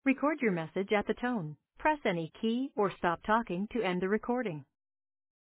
Record your message at the tone. Press any key or stop talking to end the recording.